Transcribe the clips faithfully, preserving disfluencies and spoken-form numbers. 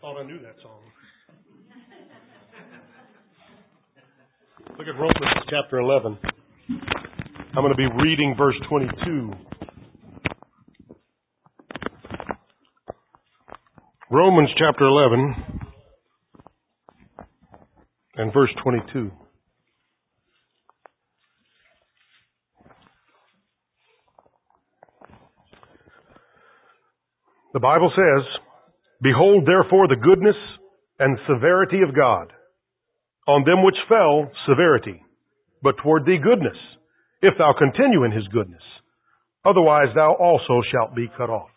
thought I knew that song. Look at Romans chapter eleven. I'm going to be reading verse twenty-two. Romans chapter eleven and verse twenty-two. The Bible says, "Behold therefore the goodness and severity of God. On them which fell, severity, but toward thee goodness, if thou continue in his goodness. Otherwise thou also shalt be cut off.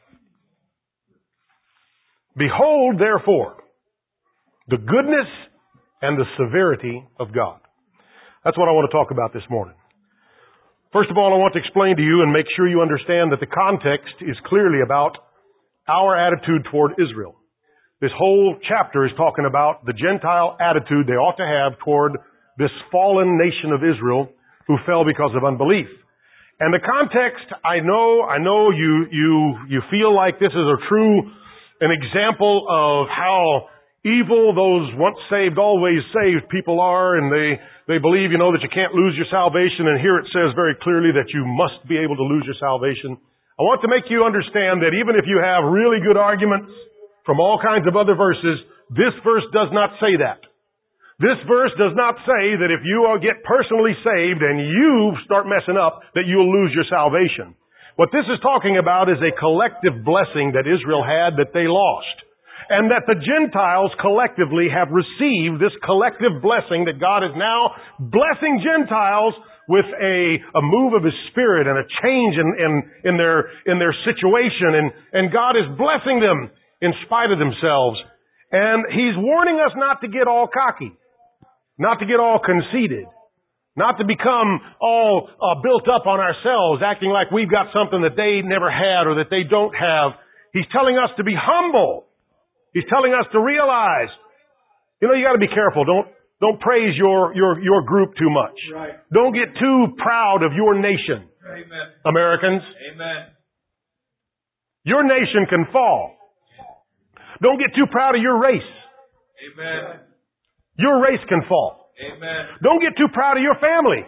Behold therefore the goodness and the severity of God." That's what I want to talk about this morning. First of all, I want to explain to you and make sure you understand that the context is clearly about our attitude toward Israel. This whole chapter is talking about the Gentile attitude they ought to have toward this fallen nation of Israel who fell because of unbelief. And the context, I know, I know you, you, you feel like this is a true, an example of how evil those once saved, always saved people are, and they, they believe, you know, that you can't lose your salvation, and here it says very clearly that you must be able to lose your salvation. I want to make you understand that even if you have really good arguments from all kinds of other verses, this verse does not say that. This verse does not say that if you get personally saved and you start messing up, that you'll lose your salvation. What this is talking about is a collective blessing that Israel had that they lost. And that the Gentiles collectively have received this collective blessing that God is now blessing Gentiles with a, a move of His Spirit and a change in, in, in their, in their situation. And, and God is blessing them in spite of themselves. And He's warning us not to get all cocky, not to get all conceited, not to become all uh, built up on ourselves, acting like we've got something that they never had or that they don't have. He's telling us to be humble. He's telling us to realize, you know, you got to be careful. Don't don't praise your your your group too much. Right. Don't get too proud of your nation. Amen. Americans. Amen. Your nation can fall. Don't get too proud of your race. Amen. Your race can fall. Amen. Don't get too proud of your family.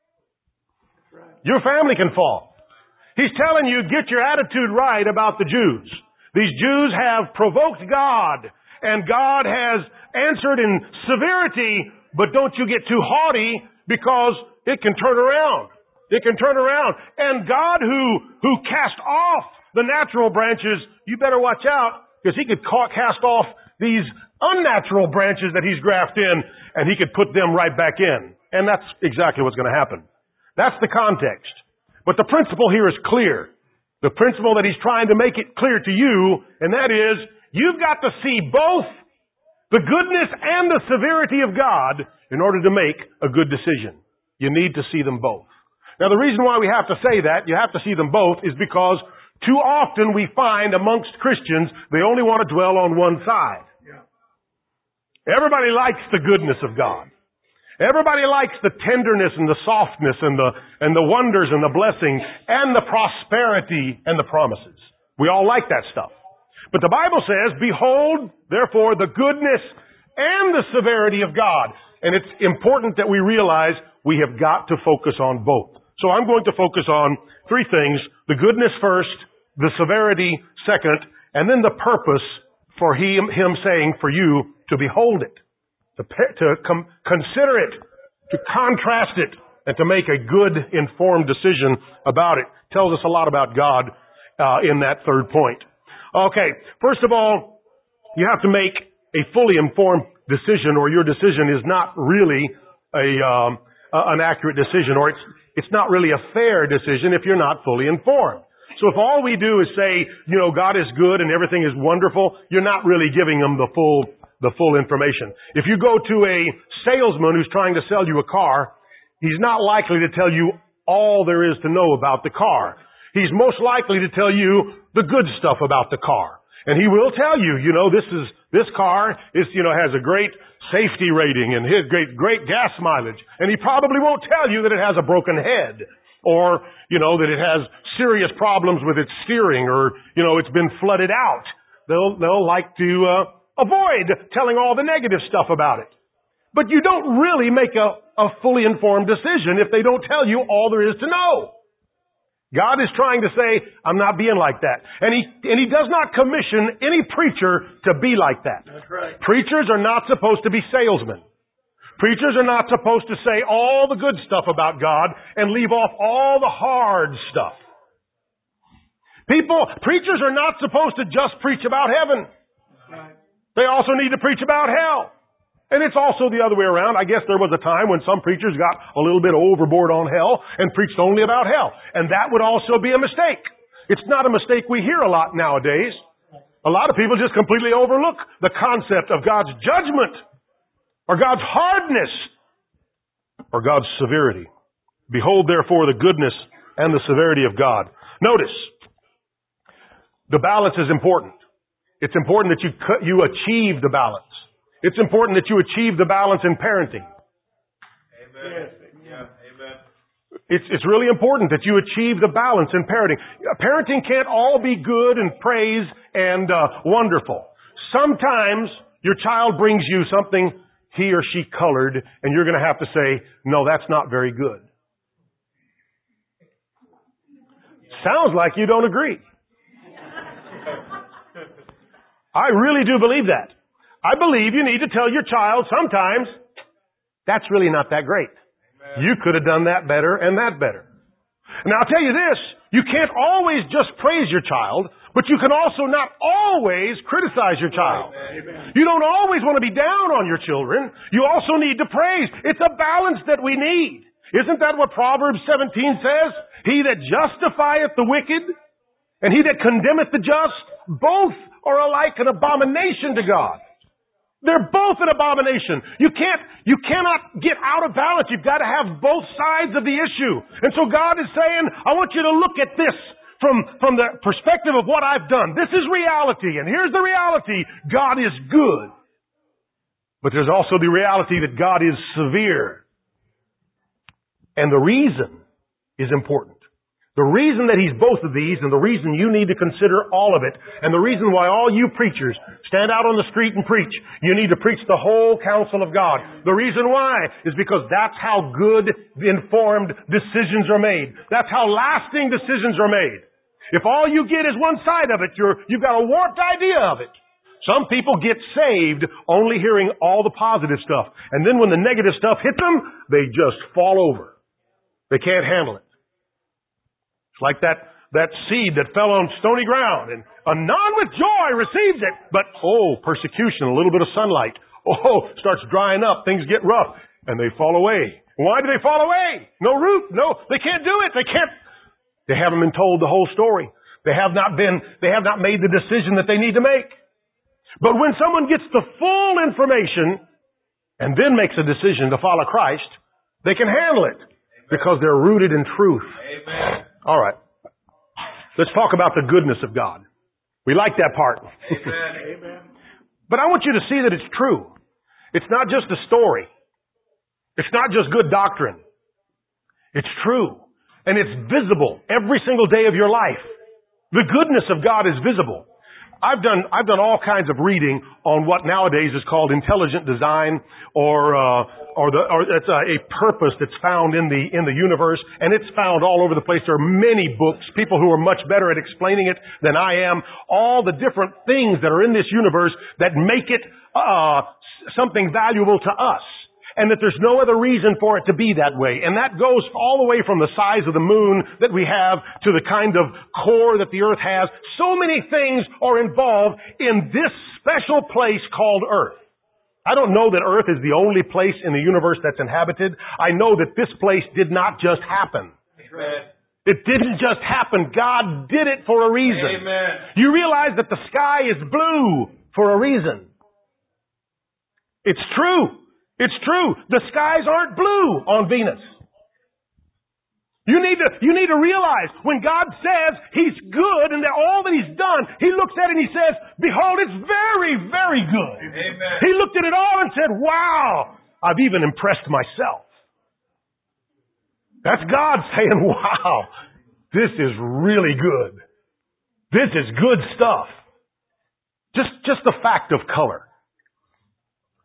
Your family can fall. He's telling you, get your attitude right about the Jews. These Jews have provoked God, and God has answered in severity, but don't you get too haughty, because it can turn around. It can turn around. And God who, who cast off the natural branches, you better watch out, because He could ca- cast off these unnatural branches that He's grafted in, and He could put them right back in. And that's exactly what's going to happen. That's the context. But the principle here is clear. The principle that He's trying to make it clear to you, and that is, you've got to see both the goodness and the severity of God in order to make a good decision. You need to see them both. Now, the reason why we have to say that, you have to see them both, is because too often we find amongst Christians, they only want to dwell on one side. Yeah. Everybody likes the goodness of God. Everybody likes the tenderness and the softness and the, and the wonders and the blessings and the prosperity and the promises. We all like that stuff. But the Bible says, "Behold, therefore, the goodness and the severity of God." And it's important that we realize we have got to focus on both. So I'm going to focus on three things: the goodness first, the severity second, and then the purpose for him, him saying for you to behold it, to, to com- consider it, to contrast it, and to make a good, informed decision about it. Tells us a lot about God uh, in that third point. Okay, first of all, you have to make a fully informed decision, or your decision is not really a um, uh, an accurate decision, or it's it's not really a fair decision if you're not fully informed. So if all we do is say, you know, God is good and everything is wonderful, you're not really giving them the full the full information. If you go to a salesman who's trying to sell you a car, he's not likely to tell you all there is to know about the car. He's most likely to tell you the good stuff about the car. And he will tell you, you know, this is, this car is, you know, has a great safety rating and his great, great gas mileage. And he probably won't tell you that it has a broken head, or, you know, that it has serious problems with its steering, or, you know, it's been flooded out. They'll, they'll like to, uh, avoid telling all the negative stuff about it. But you don't really make a, a fully informed decision if they don't tell you all there is to know. God is trying to say, I'm not being like that. And He, and He does not commission any preacher to be like that. That's right. Preachers are not supposed to be salesmen. Preachers are not supposed to say all the good stuff about God and leave off all the hard stuff. People, preachers are not supposed to just preach about heaven. Right. They also need to preach about hell. And it's also the other way around. I guess there was a time when some preachers got a little bit overboard on hell and preached only about hell. And that would also be a mistake. It's not a mistake we hear a lot nowadays. A lot of people just completely overlook the concept of God's judgment or God's hardness or God's severity. Behold, therefore, the goodness and the severity of God. Notice, the balance is important. It's important that you you achieve the balance. It's important that you achieve the balance in parenting. Amen. Yeah. Amen. It's, it's really important that you achieve the balance in parenting. Parenting can't all be good and praise and uh, wonderful. Sometimes your child brings you something he or she colored, and you're going to have to say, no, that's not very good. Sounds like you don't agree. I really do believe that. I believe you need to tell your child sometimes, that's really not that great. Amen. You could have done that better and that better. Now I'll tell you this, you can't always just praise your child, but you can also not always criticize your child. Amen. You don't always want to be down on your children. You also need to praise. It's a balance that we need. Isn't that what Proverbs seventeen says? He that justifieth the wicked and he that condemneth the just, both are alike an abomination to God. They're both an abomination. You can't, you cannot get out of balance. You've got to have both sides of the issue. And so God is saying, I want you to look at this from, from the perspective of what I've done. This is reality. And here's the reality. God is good. But there's also the reality that God is severe. And the reason is important. The reason that He's both of these, and the reason you need to consider all of it, and the reason why all you preachers stand out on the street and preach, you need to preach the whole counsel of God. The reason why is because that's how good, informed decisions are made. That's how lasting decisions are made. If all you get is one side of it, you're, you've got a warped idea of it. Some people get saved only hearing all the positive stuff. And then when the negative stuff hits them, they just fall over. They can't handle it. Like that, that seed that fell on stony ground, and anon with joy receives it. But, oh, persecution, a little bit of sunlight. Oh, starts drying up, things get rough, and they fall away. Why do they fall away? No root, no, they can't do it, they can't. They haven't been told the whole story. They have not been, they have not made the decision that they need to make. But when someone gets the full information, and then makes a decision to follow Christ, they can handle it. Amen. Because they're rooted in truth. Amen. All right. Let's talk about the goodness of God. We like that part. Amen. Amen. But I want you to see that it's true. It's not just a story. It's not just good doctrine. It's true. And it's visible every single day of your life. The goodness of God is visible. I've done, I've done all kinds of reading on what nowadays is called intelligent design, or, uh, or the, or it's a, a purpose that's found in the, in the universe, and it's found all over the place. There are many books, people who are much better at explaining it than I am, all the different things that are in this universe that make it, uh, something valuable to us. And that there's no other reason for it to be that way. And that goes all the way from the size of the moon that we have to the kind of core that the earth has. So many things are involved in this special place called earth. I don't know that earth is the only place in the universe that's inhabited. I know that this place did not just happen. Amen. It didn't just happen. God did it for a reason. Amen. You realize that the sky is blue for a reason. It's true. It's true. The skies aren't blue on Venus. You need to, you need to realize when God says He's good and that all that He's done, He looks at it and He says, behold, it's very, very good. Amen. He looked at it all and said, wow, I've even impressed myself. That's God saying, wow, this is really good. This is good stuff. Just, just the fact of color.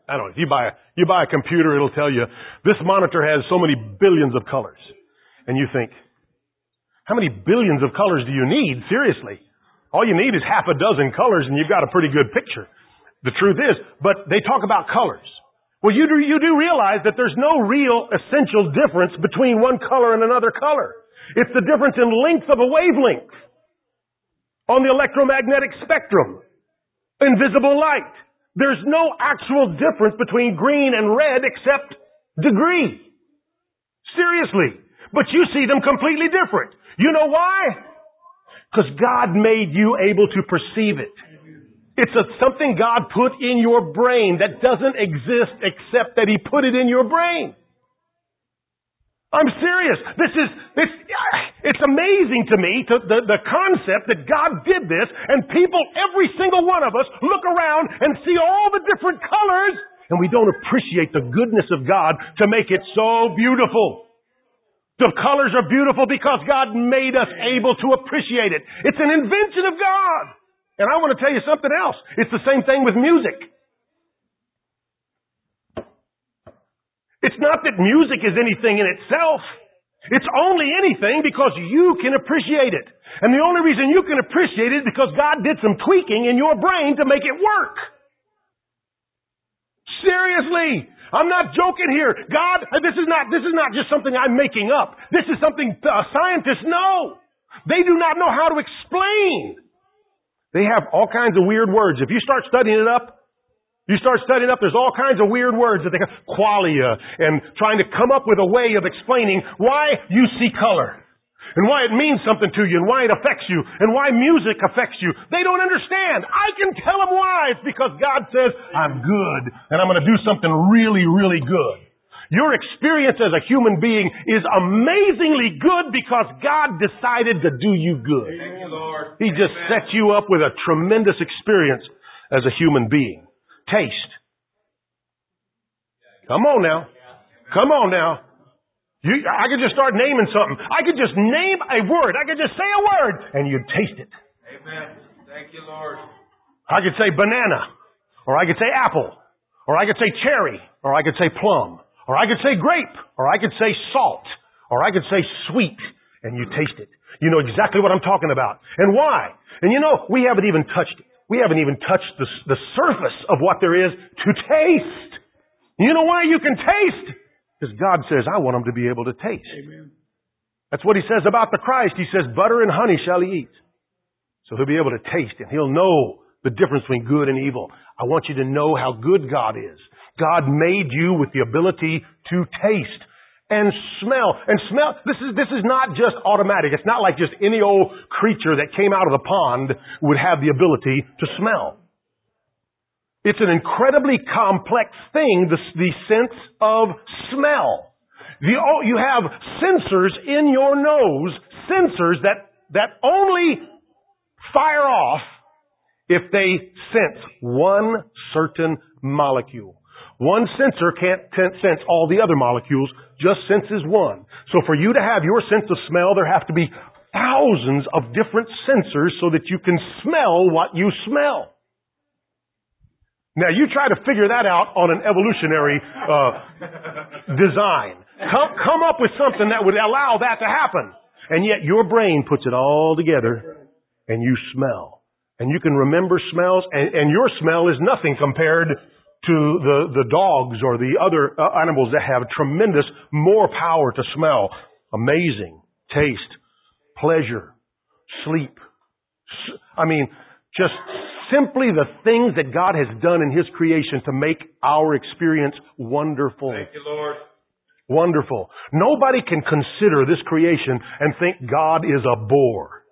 I don't know. If you buy a, you buy a computer, it'll tell you this monitor has so many billions of colors. And you think, how many billions of colors do you need? Seriously. All you need is half a dozen colors and you've got a pretty good picture. The truth is, but they talk about colors. Well, you do, you do realize that there's no real essential difference between one color and another color. It's the difference in length of a wavelength on the electromagnetic spectrum. Invisible light. There's no actual difference between green and red except degree. Seriously. But you see them completely different. You know why? Because God made you able to perceive it. It's a, something God put in your brain that doesn't exist except that He put it in your brain. I'm serious. This is, it's, it's amazing to me, to the, the concept that God did this, and people, every single one of us, look around and see all the different colors, and we don't appreciate the goodness of God to make it so beautiful. The colors are beautiful because God made us able to appreciate it. It's an invention of God. And I want to tell you something else. It's the same thing with music. It's not that music is anything in itself. It's only anything because you can appreciate it. And the only reason you can appreciate it is because God did some tweaking in your brain to make it work. Seriously. I'm not joking here. God, this is not, this is not just something I'm making up. This is something uh, scientists know. They do not know how to explain. They have all kinds of weird words. If you start studying it up, you start studying up, there's all kinds of weird words that they have, qualia, and trying to come up with a way of explaining why you see color, and why it means something to you, and why it affects you, and why music affects you. They don't understand. I can tell them why. It's because God says, I'm good, and I'm going to do something really, really good. Your experience as a human being is amazingly good because God decided to do you good. Thank you, Lord. He just Amen. set you up with a tremendous experience as a human being. Taste. Come on now. Come on now. You, I could just start naming something. I could just name a word. I could just say a word and you'd taste it. Amen. Thank you, Lord. I could say banana, or I could say apple, or I could say cherry, or I could say plum. Or I could say grape, or I could say salt, or I could say sweet, and you taste it. You know exactly what I'm talking about. And why? And you know, we haven't even touched it. We haven't even touched the, the surface of what there is to taste. You know why you can taste? Because God says, I want them to be able to taste. Amen. That's what He says about the Christ. He says, butter and honey shall He eat. So He'll be able to taste, and He'll know the difference between good and evil. I want you to know how good God is. God made you with the ability to taste and smell. And smell, this is, this is not just automatic. It's not like just any old creature that came out of the pond would have the ability to smell. It's an incredibly complex thing, the, the sense of smell. The, you have sensors in your nose, sensors that, that only fire off if they sense one certain molecule. One sensor can't sense all the other molecules, just senses one. So for you to have your sense of smell, there have to be thousands of different sensors so that you can smell what you smell. Now you try to figure that out on an evolutionary uh, design. Come, come up with something that would allow that to happen. And yet your brain puts it all together and you smell. And you can remember smells, and, and your smell is nothing compared to the, the dogs or the other uh, animals that have tremendous more power to smell. Amazing. Taste. Pleasure. Sleep. S- I mean, just simply the things that God has done in His creation to make our experience wonderful. Thank you, Lord. Wonderful. Nobody can consider this creation and think God is a bore.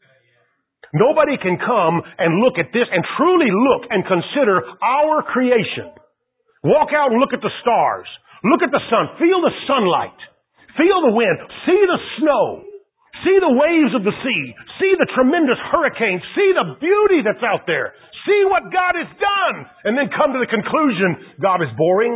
Nobody can come and look at this and truly look and consider our creation. Walk out and look at the stars. Look at the sun. Feel the sunlight. Feel the wind. See the snow. See the waves of the sea. See the tremendous hurricanes. See the beauty that's out there. See what God has done. And then come to the conclusion, God is boring.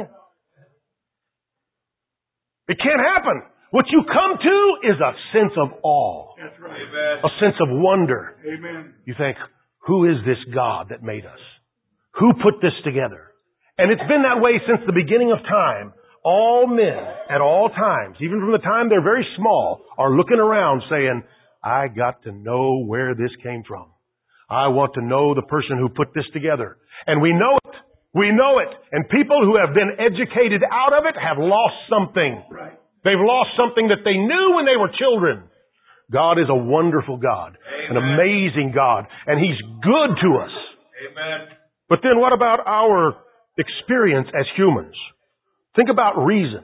It can't happen. What you come to is a sense of awe. That's right. Amen. A sense of wonder. Amen. You think, who is this God that made us? Who put this together? And it's been that way since the beginning of time. All men at all times, even from the time they're very small, are looking around saying, I got to know where this came from. I want to know the person who put this together. And we know it. We know it. And people who have been educated out of it have lost something. Right. They've lost something that they knew when they were children. God is a wonderful God, Amen. An amazing God, and He's good to us. Amen. But then what about our experience as humans? Think about reason.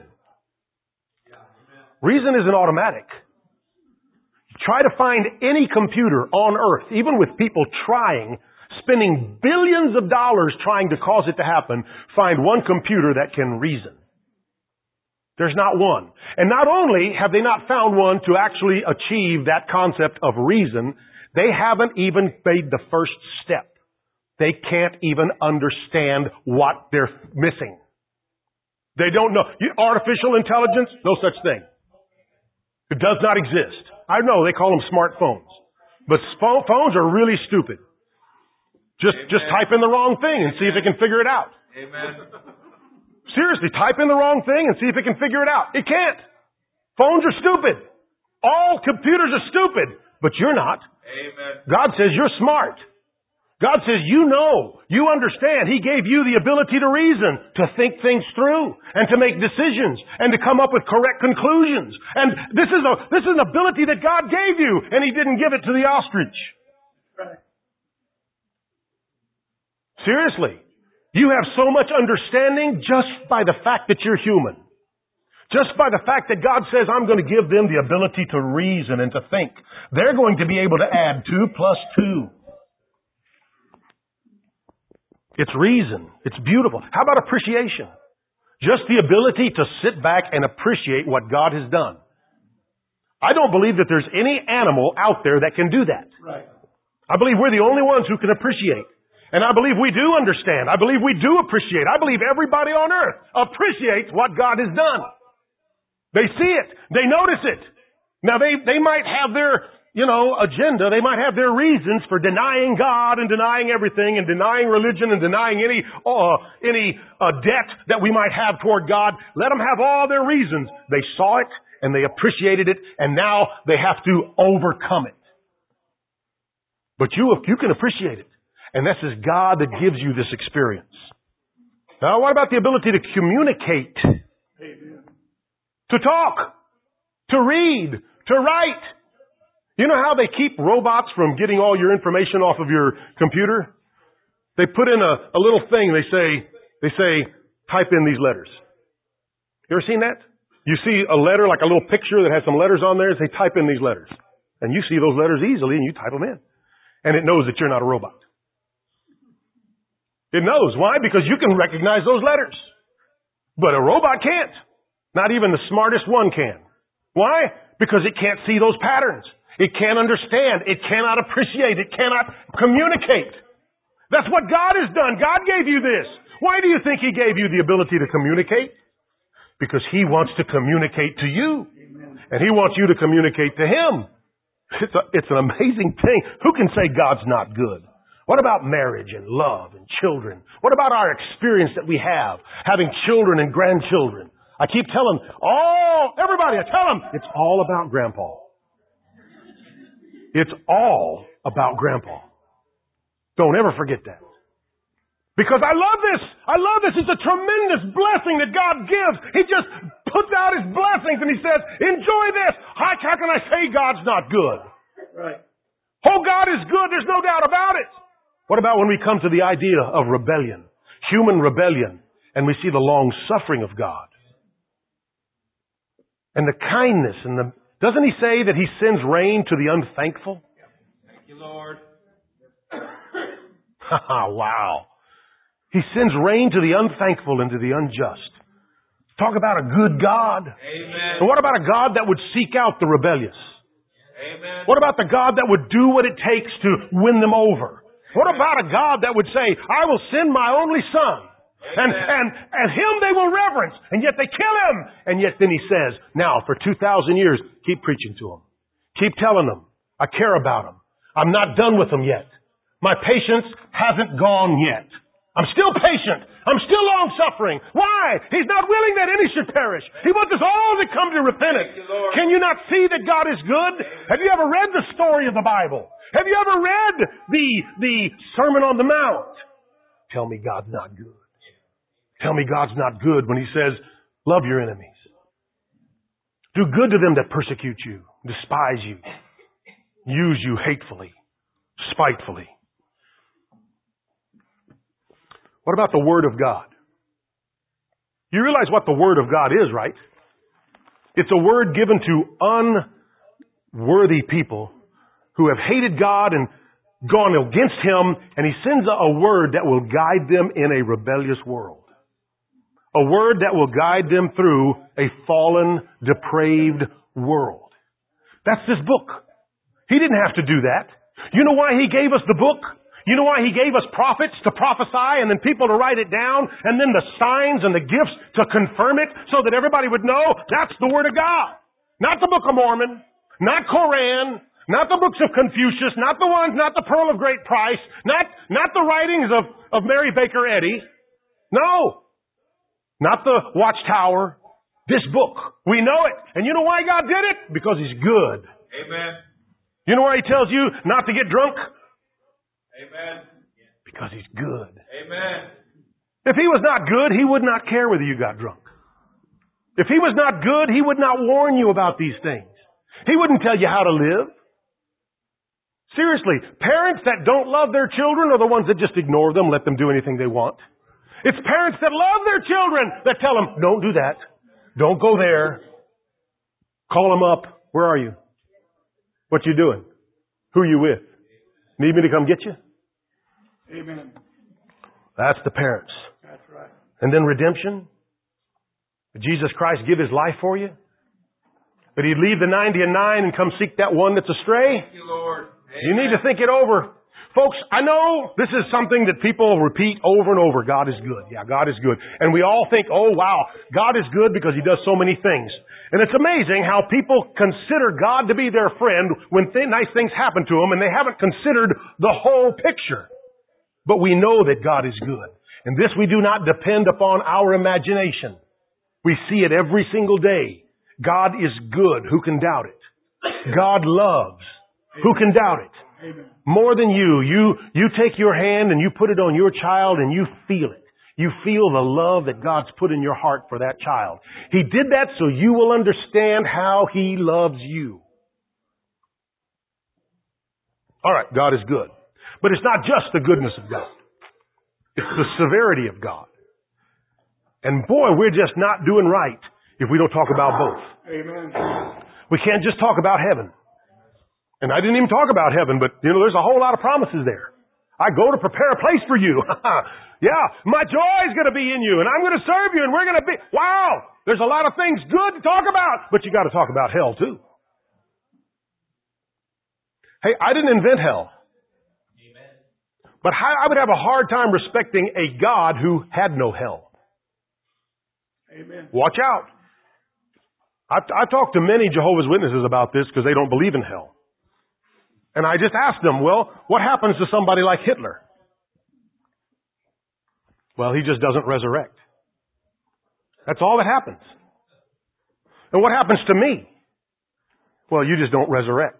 Reason isn't automatic. Try to find any computer on earth, even with people trying, spending billions of dollars trying to cause it to happen, find one computer that can reason. There's not one. And not only have they not found one to actually achieve that concept of reason, they haven't even made the first step. They can't even understand what they're missing. They don't know. Artificial intelligence? No such thing. It does not exist. I know they call them smartphones. But phones are really stupid. Just, Amen. just type in the wrong thing and see if it can figure it out. Amen. Seriously, type in the wrong thing and see if it can figure it out. It can't. Phones are stupid. All computers are stupid, but you're not. Amen. God says you're smart. God says you know, you understand. He gave you the ability to reason, to think things through, and to make decisions, and to come up with correct conclusions. And this is a this is an ability that God gave you, and He didn't give it to the ostrich. Right. Seriously. You have so much understanding just by the fact that you're human. Just by the fact that God says, I'm going to give them the ability to reason and to think. They're going to be able to add two plus two. It's reason. It's beautiful. How about appreciation? Just the ability to sit back and appreciate what God has done. I don't believe that there's any animal out there that can do that. Right. I believe we're the only ones who can appreciate. And I believe we do understand. I believe we do appreciate. I believe everybody on earth appreciates what God has done. They see it. They notice it. Now they, they might have their, you know, agenda. They might have their reasons for denying God and denying everything and denying religion and denying any, uh, any, uh, debt that we might have toward God. Let them have all their reasons. They saw it and they appreciated it, and now they have to overcome it. But you, you can appreciate it. And this is God that gives you this experience. Now, what about the ability to communicate? Amen. To talk? To read? To write? You know how they keep robots from getting all your information off of your computer? They put in a, a little thing, they say, they say, type in these letters. You ever seen that? You see a letter, like a little picture that has some letters on there, and say, type in these letters. And you see those letters easily, and you type them in. And it knows that you're not a robot. It knows. Why? Because you can recognize those letters. But a robot can't. Not even the smartest one can. Why? Because it can't see those patterns. It can't understand. It cannot appreciate. It cannot communicate. That's what God has done. God gave you this. Why do you think He gave you the ability to communicate? Because He wants to communicate to you. And He wants you to communicate to Him. It's, a, it's an amazing thing. Who can say God's not good? What about marriage and love and children? What about our experience that we have, having children and grandchildren? I keep telling all, everybody, I tell them, it's all about Grandpa. It's all about Grandpa. Don't ever forget that. Because I love this. I love this. It's a tremendous blessing that God gives. He just puts out His blessings and He says, enjoy this. How, how can I say God's not good? Right. Oh, God is good. There's no doubt about it. What about when we come to the idea of rebellion, human rebellion, and we see the long suffering of God and the kindness and the, doesn't He say that He sends rain to the unthankful? Thank you, Lord. Wow. He sends rain to the unthankful and to the unjust. Talk about a good God. Amen. And what about a God that would seek out the rebellious? Amen. What about the God that would do what it takes to win them over? What about a God that would say, I will send my only Son, and, and, and Him they will reverence, and yet they kill Him. And yet then He says, now for two thousand years, keep preaching to them. Keep telling them, I care about them. I'm not done with them yet. My patience hasn't gone yet. I'm still patient. I'm still long-suffering. Why? He's not willing that any should perish. He wants us all to come to repentance. Thank you, Lord. Can you not see that God is good? Have you ever read the story of the Bible? Have you ever read the, the Sermon on the Mount? Tell me God's not good. Tell me God's not good when He says, love your enemies. Do good to them that persecute you, despise you, use you hatefully, spitefully. What about the Word of God? You realize what the Word of God is, right? It's a word given to unworthy people who have hated God and gone against Him, and He sends a word that will guide them in a rebellious world. A word that will guide them through a fallen, depraved world. That's this book. He didn't have to do that. You know why He gave us the book? You know why He gave us prophets to prophesy and then people to write it down and then the signs and the gifts to confirm it so that everybody would know that's the Word of God. Not the Book of Mormon, not Koran, not the books of Confucius, not the ones, not the Pearl of Great Price, not, not the writings of, of Mary Baker Eddy. No. Not the Watchtower. This book. We know it. And you know why God did it? Because He's good. Amen. You know why He tells you not to get drunk? Amen. Because He's good. Amen. If He was not good, He would not care whether you got drunk. If He was not good, He would not warn you about these things. He wouldn't tell you how to live. Seriously, parents that don't love their children are the ones that just ignore them, let them do anything they want. It's parents that love their children that tell them, don't do that. Don't go there. Call them up. Where are you? What you doing? Who are you with? Need me to come get you? Amen. That's the parents. That's right. And then redemption. Did Jesus Christ give His life for you? But He'd leave the ninety and nine and come seek that one that's astray? Thank you, Lord. Amen. You need to think it over. Folks, I know this is something that people repeat over and over. God is good. Yeah, God is good. And we all think, oh wow, God is good because He does so many things. And it's amazing how people consider God to be their friend when th- nice things happen to them and they haven't considered the whole picture. But we know that God is good. And this we do not depend upon our imagination. We see it every single day. God is good. Who can doubt it? God loves. Who can doubt it? Amen. More than you, you, you take your hand and you put it on your child and you feel it. You feel the love that God's put in your heart for that child. He did that so you will understand how He loves you. Alright, God is good. But it's not just the goodness of God. It's the severity of God. And boy, we're just not doing right if we don't talk about both. Amen. We can't just talk about heaven. And I didn't even talk about heaven, but you know, there's a whole lot of promises there. I go to prepare a place for you. Yeah, my joy is going to be in you, and I'm going to serve you, and we're going to be, wow, there's a lot of things good to talk about, but you got to talk about hell too. Hey, I didn't invent hell. Amen. But I would have a hard time respecting a God who had no hell. Amen. Watch out. I've, I've talked to many Jehovah's Witnesses about this because they don't believe in hell. And I just asked them, well, what happens to somebody like Hitler? Well, he just doesn't resurrect. That's all that happens. And what happens to me? Well, you just don't resurrect.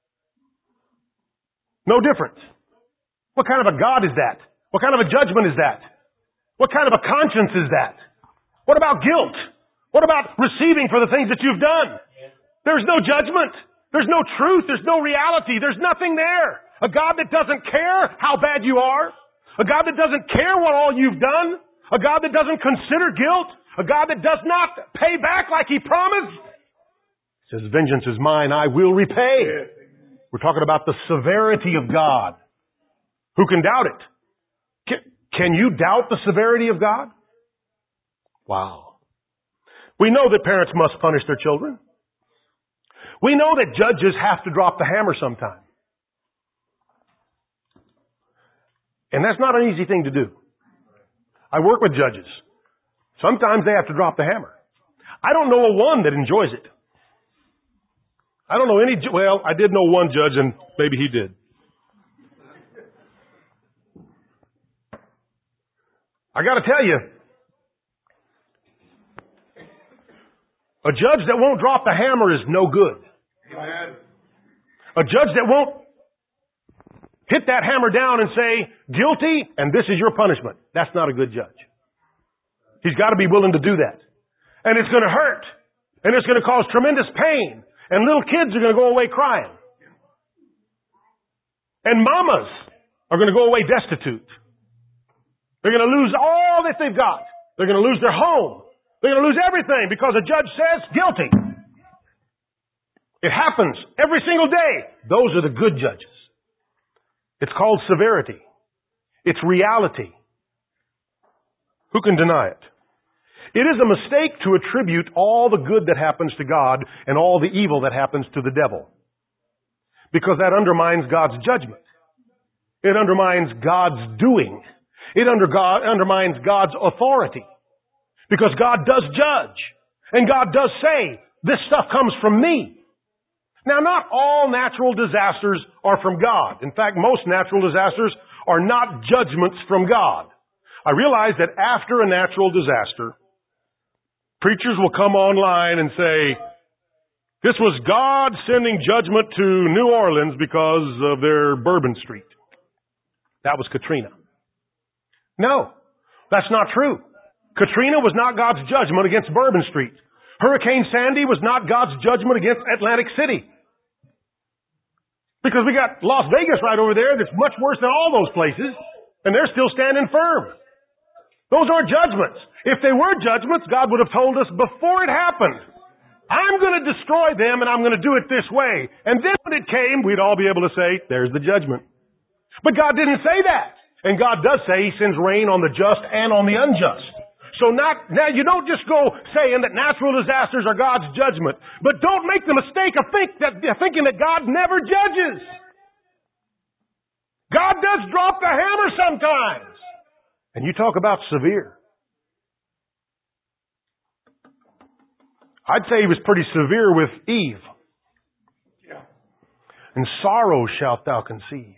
No difference. What kind of a God is that? What kind of a judgment is that? What kind of a conscience is that? What about guilt? What about receiving for the things that you've done? There's no judgment. There's no truth. There's no reality. There's nothing there. A God that doesn't care how bad you are. A God that doesn't care what all you've done. A God that doesn't consider guilt. A God that does not pay back like He promised. He says, vengeance is mine, I will repay. We're talking about the severity of God. Who can doubt it? Can, can you doubt the severity of God? Wow. We know that parents must punish their children. We know that judges have to drop the hammer sometime. And that's not an easy thing to do. I work with judges. Sometimes they have to drop the hammer. I don't know a one that enjoys it. I don't know any, well, I did know one judge and maybe he did. I got to tell you, a judge that won't drop the hammer is no good. Amen. A judge that won't hit that hammer down and say, guilty, and this is your punishment. That's not a good judge. He's got to be willing to do that. And it's going to hurt. And it's going to cause tremendous pain. And little kids are going to go away crying. And mamas are going to go away destitute. They're going to lose all that they've got. They're going to lose their home. They're going to lose everything because a judge says guilty. It happens every single day. Those are the good judges. It's called severity. It's reality. Who can deny it? It is a mistake to attribute all the good that happens to God and all the evil that happens to the devil. Because that undermines God's judgment. It undermines God's doing. It under God, undermines God's authority. Because God does judge. And God does say, this stuff comes from me. Now, not all natural disasters are from God. In fact, most natural disasters are not judgments from God. I realize that after a natural disaster, preachers will come online and say, this was God sending judgment to New Orleans because of their Bourbon Street. That was Katrina. No, that's not true. Katrina was not God's judgment against Bourbon Street. Hurricane Sandy was not God's judgment against Atlantic City. Because we got Las Vegas right over there that's much worse than all those places, and they're still standing firm. Those aren't judgments. If they were judgments, God would have told us before it happened, I'm going to destroy them and I'm going to do it this way. And then when it came, we'd all be able to say, there's the judgment. But God didn't say that. And God does say He sends rain on the just and on the unjust. So not, now you don't just go saying that natural disasters are God's judgment. But don't make the mistake of think that, thinking that God never judges. God does drop the hammer sometimes. And you talk about severe. I'd say He was pretty severe with Eve. Yeah. In sorrow shalt thou conceive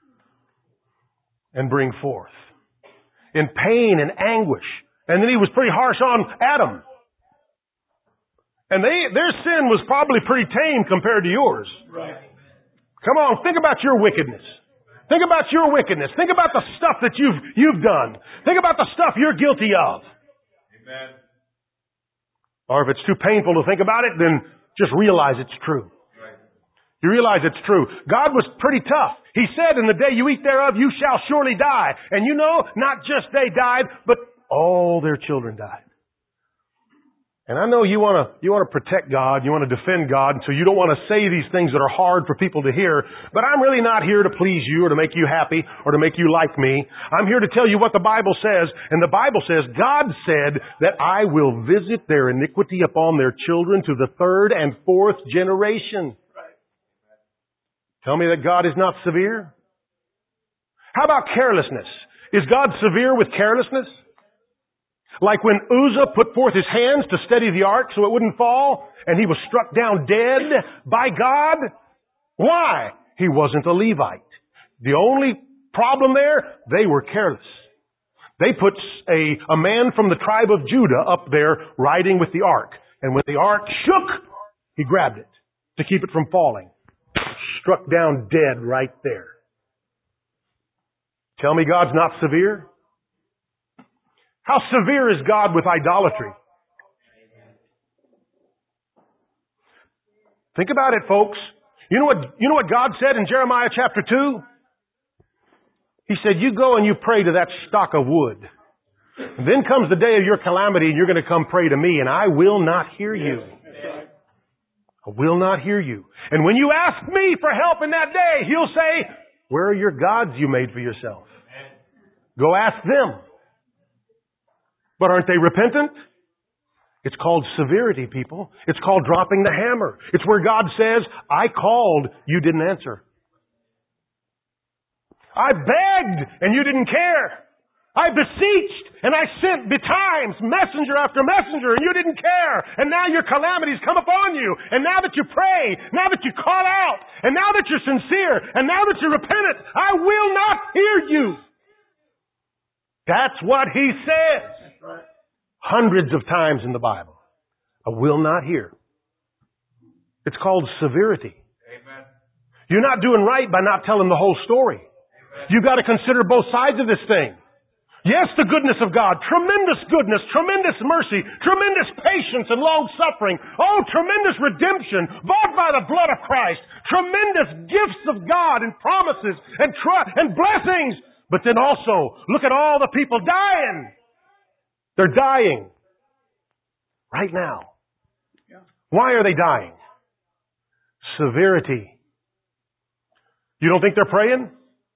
and bring forth. In pain and anguish. And then He was pretty harsh on Adam. And they, their sin was probably pretty tame compared to yours. Right. Come on, think about your wickedness. Think about your wickedness. Think about the stuff that you've, you've done. Think about the stuff you're guilty of. Amen. Or if it's too painful to think about it, then just realize it's true. Right. You realize it's true. God was pretty tough. He said, in the day you eat thereof, you shall surely die. And you know, not just they died, but all their children died. And I know you want to, you want to protect God, you want to defend God, so you don't want to say these things that are hard for people to hear, but I'm really not here to please you or to make you happy or to make you like me. I'm here to tell you what the Bible says, and the Bible says, God said that I will visit their iniquity upon their children to the third and fourth generation. Right. Tell me that God is not severe? How about carelessness? Is God severe with carelessness? Like when Uzzah put forth his hands to steady the ark so it wouldn't fall, and he was struck down dead by God. Why? He wasn't a Levite. The only problem there, they were careless. They put a, a man from the tribe of Judah up there riding with the ark. And when the ark shook, he grabbed it to keep it from falling. Struck down dead right there. Tell me God's not severe? How severe is God with idolatry? Think about it, folks. You know what, you know what God said in Jeremiah chapter two? He said, you go and you pray to that stock of wood. And then comes the day of your calamity and you're going to come pray to me and I will not hear you. I will not hear you. And when you ask me for help in that day, He'll say, where are your gods you made for yourself? Go ask them. But aren't they repentant? It's called severity, people. It's called dropping the hammer. It's where God says, I called, you didn't answer. I begged, and you didn't care. I beseeched, and I sent betimes messenger after messenger, and you didn't care. And now your calamities come upon you. And now that you pray, now that you call out, and now that you're sincere, and now that you're repentant, I will not hear you. That's what He says. That's right. Hundreds of times in the Bible. I will not hear. It's called severity. Amen. You're not doing right by not telling the whole story. Amen. You've got to consider both sides of this thing. Yes, the goodness of God, tremendous goodness, tremendous mercy, tremendous patience and long suffering. Oh, tremendous redemption, bought by the blood of Christ. Tremendous gifts of God and promises and tr- and blessings. But then also, look at all the people dying. They're dying right now. Yeah. Why are they dying? Severity. You don't think they're praying?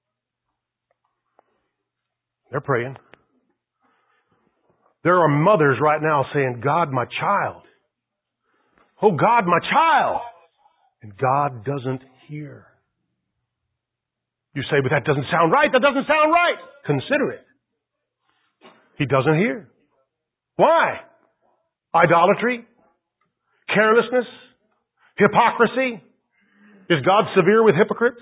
They're praying. There are mothers right now saying, God, my child. Oh, God, my child. And God doesn't hear. You say, but that doesn't sound right. That doesn't sound right. Consider it. He doesn't hear. Why? Idolatry? Carelessness? Hypocrisy? Is God severe with hypocrites?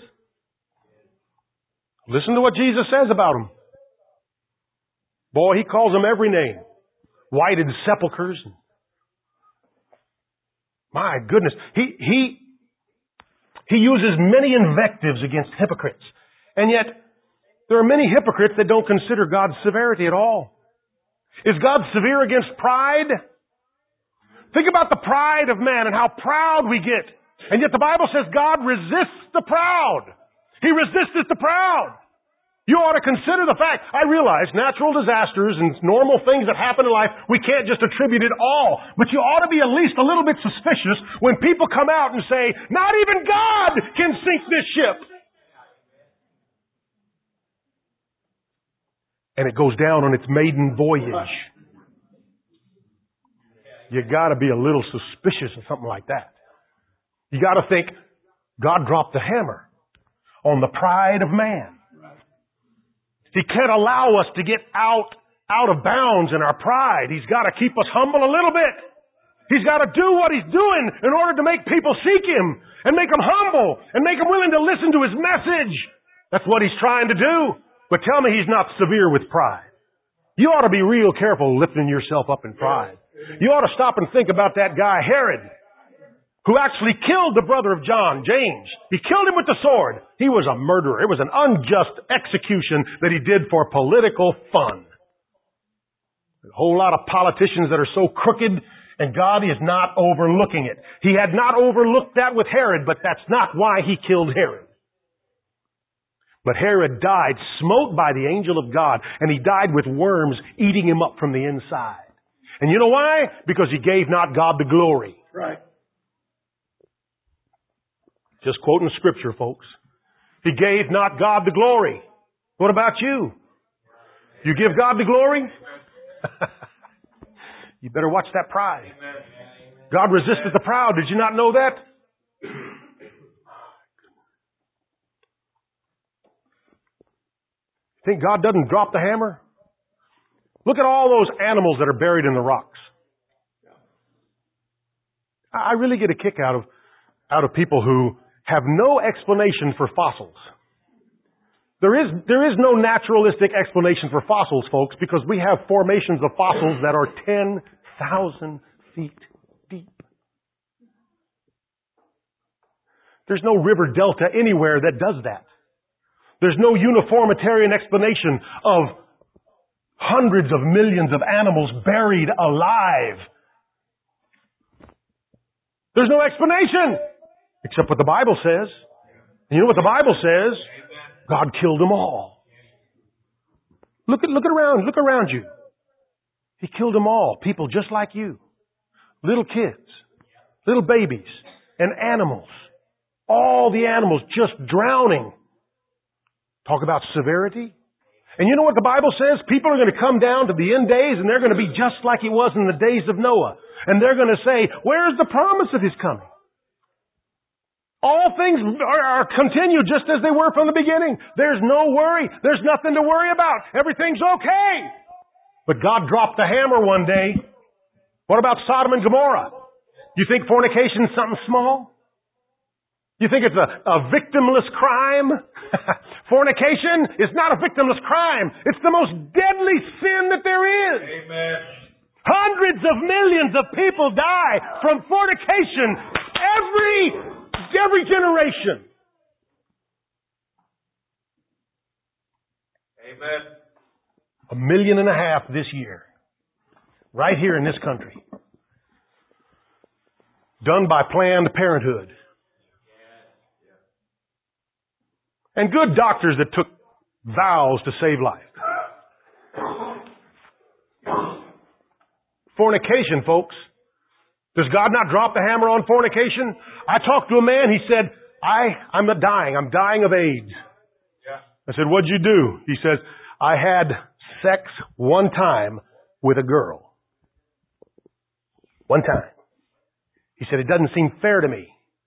Listen to what Jesus says about them. Boy, He calls them every name. Whited sepulchres. My goodness. He, he, he uses many invectives against hypocrites. And yet, there are many hypocrites that don't consider God's severity at all. Is God severe against pride? Think about the pride of man and how proud we get. And yet the Bible says God resists the proud. He resisteth the proud. You ought to consider the fact. I realize natural disasters and normal things that happen in life, we can't just attribute it all. But you ought to be at least a little bit suspicious when people come out and say, not even God can sink this ship. And it goes down on its maiden voyage. You gotta be a little suspicious of something like that. You gotta think, God dropped the hammer on the pride of man. He can't allow us to get out, out of bounds in our pride. He's got to keep us humble a little bit. He's got to do what He's doing in order to make people seek Him and make them humble and make them willing to listen to His message. That's what He's trying to do. But tell me He's not severe with pride. You ought to be real careful lifting yourself up in pride. You ought to stop and think about that guy, Herod, who actually killed the brother of John, James. He killed him with the sword. He was a murderer. It was an unjust execution that he did for political fun. A whole lot of politicians that are so crooked, and God is not overlooking it. He had not overlooked that with Herod, but that's not why He killed Herod. But Herod died, smote by the angel of God, and he died with worms eating him up from the inside. And you know why? Because he gave not God the glory. Right. Just quoting Scripture, folks. He gave not God the glory. What about you? You give God the glory? You better watch that pride. God resisted the proud. Did you not know that? Think God doesn't drop the hammer? Look at all those animals that are buried in the rocks. I really get a kick out of, out of people who have no explanation for fossils. There is, there is no naturalistic explanation for fossils, folks, because we have formations of fossils that are ten thousand feet deep. There's no river delta anywhere that does that. There's no uniformitarian explanation of hundreds of millions of animals buried alive. There's no explanation except what the Bible says. And you know what the Bible says? God killed them all. Look at, look around, look around you. He killed them all. People just like you. Little kids, little babies, and animals. All the animals just drowning. Talk about severity. And you know what the Bible says? People are going to come down to the end days and they're going to be just like it was in the days of Noah. And they're going to say, where's the promise of His coming? All things are, are continued just as they were from the beginning. There's no worry. There's nothing to worry about. Everything's okay. But God dropped the hammer one day. What about Sodom and Gomorrah? You think fornication is something small? You think it's a, a victimless crime? Fornication is not a victimless crime. It's the most deadly sin that there is. Amen. Hundreds of millions of people die from fornication every, every generation. Amen. A million and a half this year. Right here in this country. Done by Planned Parenthood. And good doctors that took vows to save life. Fornication, folks. Does God not drop the hammer on fornication? I talked to a man, he said, I, I'm not dying. I'm dying of AIDS. Yeah. I said, what'd you do? He says, I had sex one time with a girl. One time. He said, it doesn't seem fair to me.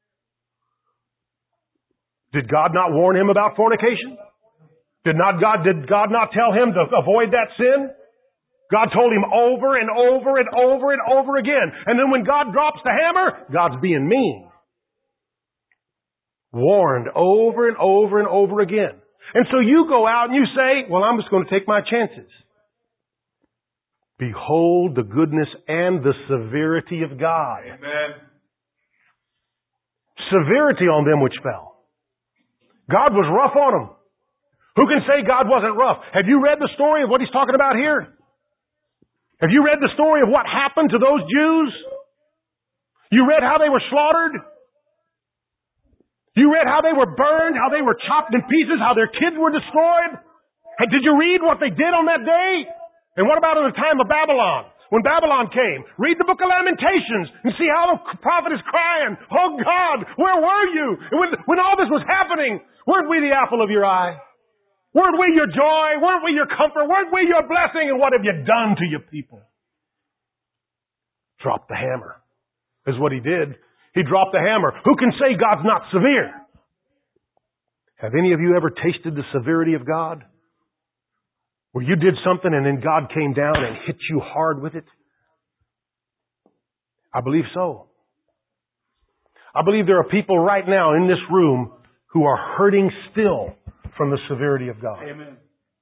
Did God not warn him about fornication? Did not God, did God not tell him to avoid that sin? God told him over and over and over and over again. And then when God drops the hammer, God's being mean. Warned over and over and over again. And so you go out and you say, well, I'm just going to take my chances. Behold the goodness and the severity of God. Amen. Severity on them which fell. God was rough on them. Who can say God wasn't rough? Have you read the story of what he's talking about here? Have you read the story of what happened to those Jews? You read how they were slaughtered? You read how they were burned, how they were chopped in pieces, how their kids were destroyed? And did you read what they did on that day? And what about in the time of Babylon? When Babylon came, read the book of Lamentations and see how the prophet is crying, oh God, where were you? And when, when all this was happening, weren't we the apple of your eye? Weren't we your joy? Weren't we your comfort? Weren't we your blessing? And what have you done to your people? Drop the hammer is what he did. He dropped the hammer. Who can say God's not severe? Have any of you ever tasted the severity of God? Where you did something and then God came down and hit you hard with it? I believe so. I believe there are people right now in this room who are hurting still from the severity of God. Amen.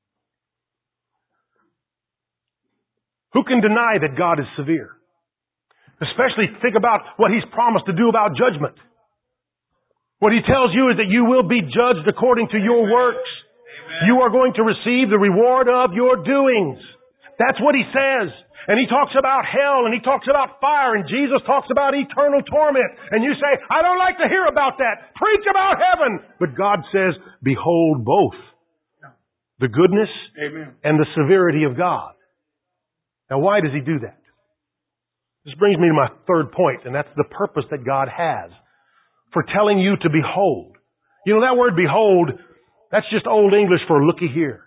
Who can deny that God is severe? Especially think about what He's promised to do about judgment. What He tells you is that you will be judged according to your works. You are going to receive the reward of your doings. That's what He says. And He talks about hell and He talks about fire and Jesus talks about eternal torment. And you say, I don't like to hear about that. Preach about heaven. But God says, behold both the goodness Amen. And the severity of God. Now why does He do that? This brings me to my third point, and that's the purpose that God has for telling you to behold. You know, that word behold, that's just old English for looky here.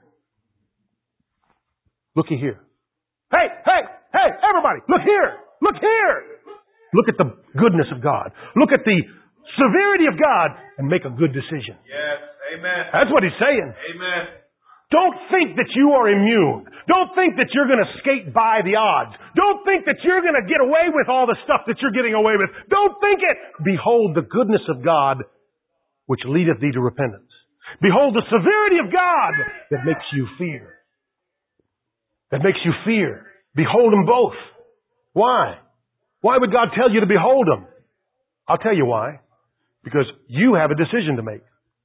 Looky here. Hey, hey, hey, everybody, look here. Look here. Look at the goodness of God. Look at the severity of God and make a good decision. Yes. Amen. That's what He's saying. Amen. Don't think that you are immune. Don't think that you're going to skate by the odds. Don't think that you're going to get away with all the stuff that you're getting away with. Don't think it. Behold the goodness of God, which leadeth thee to repentance. Behold the severity of God that makes you fear. That makes you fear. Behold them both. Why? Why would God tell you to behold them? I'll tell you why. Because you have a decision to make.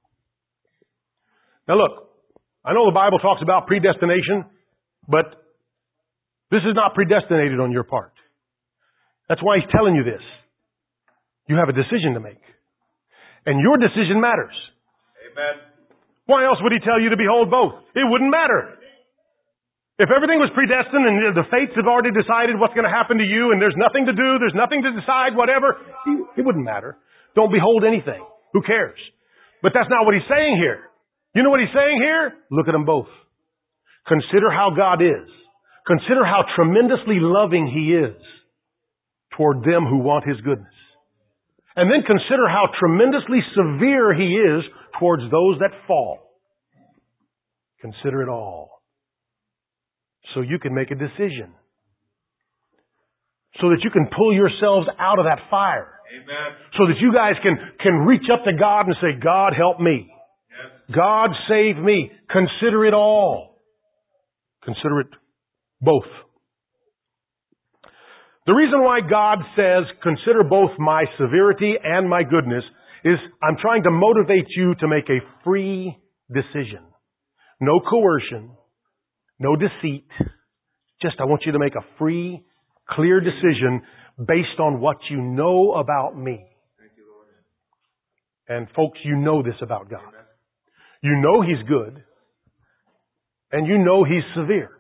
Now look, I know the Bible talks about predestination, but this is not predestinated on your part. That's why He's telling you this. You have a decision to make. And your decision matters. Amen. Why else would He tell you to behold both? It wouldn't matter. If everything was predestined and the fates have already decided what's going to happen to you and there's nothing to do, there's nothing to decide, whatever, it wouldn't matter. Don't behold anything. Who cares? But that's not what He's saying here. You know what He's saying here? Look at them both. Consider how God is. Consider how tremendously loving He is toward them who want His goodness. And then consider how tremendously severe He is towards those that fall. Consider it all. So you can make a decision. So that you can pull yourselves out of that fire. Amen. So that you guys can, can reach up to God and say, God, help me. Yes. God, save me. Consider it all. Consider it both. The reason why God says, consider both my severity and my goodness is I'm trying to motivate you to make a free decision. No coercion, no deceit. Just I want you to make a free, clear decision based on what you know about me. Thank you, Lord. And folks, you know this about God. You know He's good, and you know He's severe.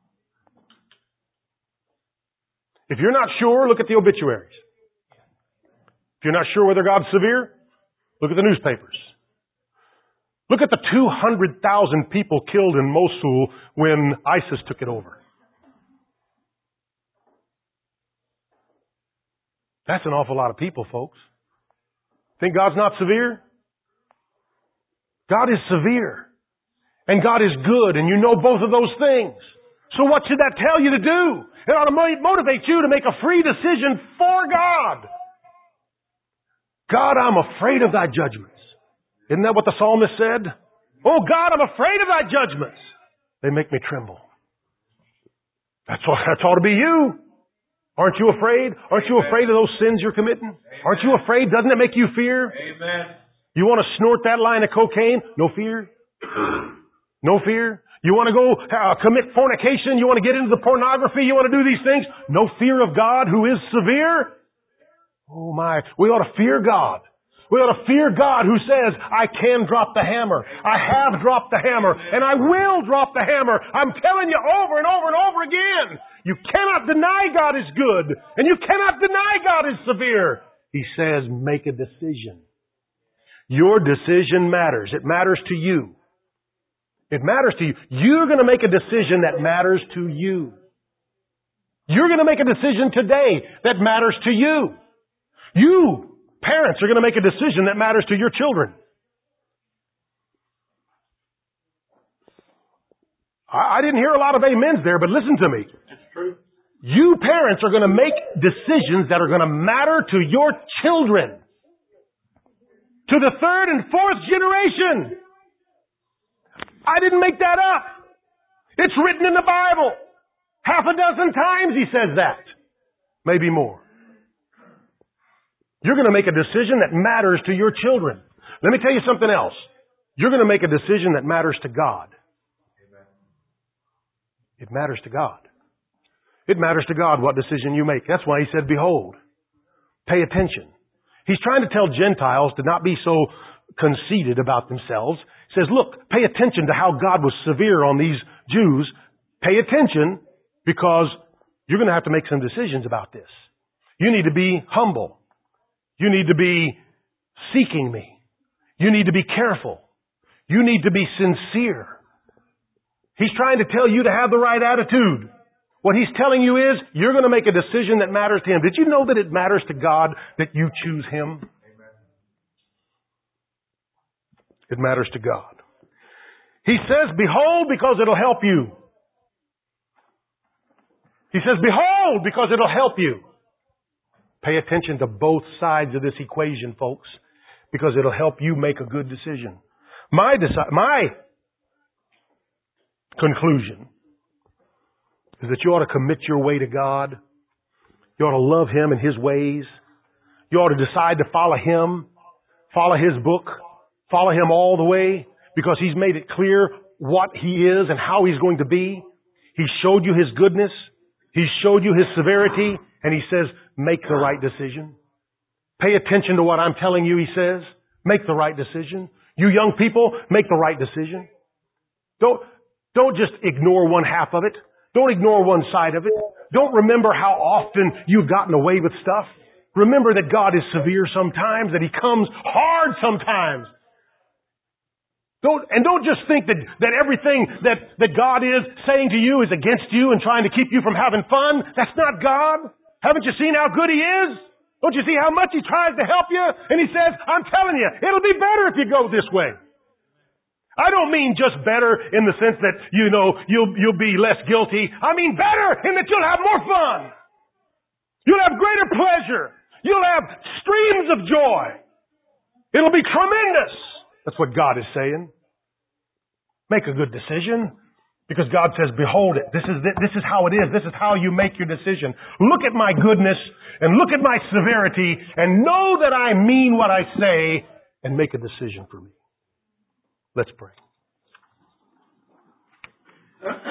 If you're not sure, look at the obituaries. If you're not sure whether God's severe, look at the newspapers. Look at the two hundred thousand people killed in Mosul when ISIS took it over. That's an awful lot of people, folks. Think God's not severe? God is severe. And God is good, and you know both of those things. So what should that tell you to do? It ought to motivate you to make a free decision for God. God, I'm afraid of thy judgments. Isn't that what the psalmist said? Oh God, I'm afraid of thy judgments. They make me tremble. That's all, that's ought to be you. Aren't you afraid? Aren't you afraid of those sins you're committing? Aren't you afraid? Doesn't it make you fear? Amen. You want to snort that line of cocaine? No fear. No fear. You want to go uh, commit fornication? You want to get into the pornography? You want to do these things? No fear of God who is severe? Oh my, we ought to fear God. We ought to fear God who says, I can drop the hammer. I have dropped the hammer, and I will drop the hammer. I'm telling you over and over and over again. You cannot deny God is good, and you cannot deny God is severe. He says, make a decision. Your decision matters. It matters to you. It matters to you. You're going to make a decision that matters to you. You're going to make a decision today that matters to you. You, parents, are going to make a decision that matters to your children. I, I didn't hear a lot of amens there, but listen to me. It's true. You parents are going to make decisions that are going to matter to your children. To the third and fourth generation. I didn't make that up. It's written in the Bible. Half a dozen times he says that. Maybe more. You're going to make a decision that matters to your children. Let me tell you something else. You're going to make a decision that matters to God. It matters to God. It matters to God what decision you make. That's why he said, behold, pay attention. He's trying to tell Gentiles to not be so conceited about themselves. He says, look, pay attention to how God was severe on these Jews. Pay attention because you're going to have to make some decisions about this. You need to be humble. You need to be seeking me. You need to be careful. You need to be sincere. He's trying to tell you to have the right attitude. What he's telling you is, you're going to make a decision that matters to him. Did you know that it matters to God that you choose him? Amen. It matters to God. He says, behold, because it'll help you. He says, behold, because it'll help you. Pay attention to both sides of this equation, folks, because it'll help you make a good decision. My deci- my conclusion is that you ought to commit your way to God. You ought to love him and his ways. You ought to decide to follow him, follow his book, follow him all the way, because he's made it clear what he is and how he's going to be. He showed you his goodness. He showed you his severity, and he says, make the right decision. Pay attention to what I'm telling you, he says. Make the right decision. You young people, make the right decision. Don't, don't just ignore one half of it. Don't ignore one side of it. Don't remember how often you've gotten away with stuff. Remember that God is severe sometimes, that he comes hard sometimes. Don't, and don't just think that, that everything that, that God is saying to you is against you and trying to keep you from having fun. That's not God. Haven't you seen how good he is? Don't you see how much he tries to help you? And he says, I'm telling you, it'll be better if you go this way. I don't mean just better in the sense that, you know, you'll, you'll be less guilty. I mean better in that you'll have more fun. You'll have greater pleasure. You'll have streams of joy. It'll be tremendous. That's what God is saying. Make a good decision. Because God says, behold it. This is, this is how it is. This is how you make your decision. Look at my goodness and look at my severity and know that I mean what I say and make a decision for me. Let's pray.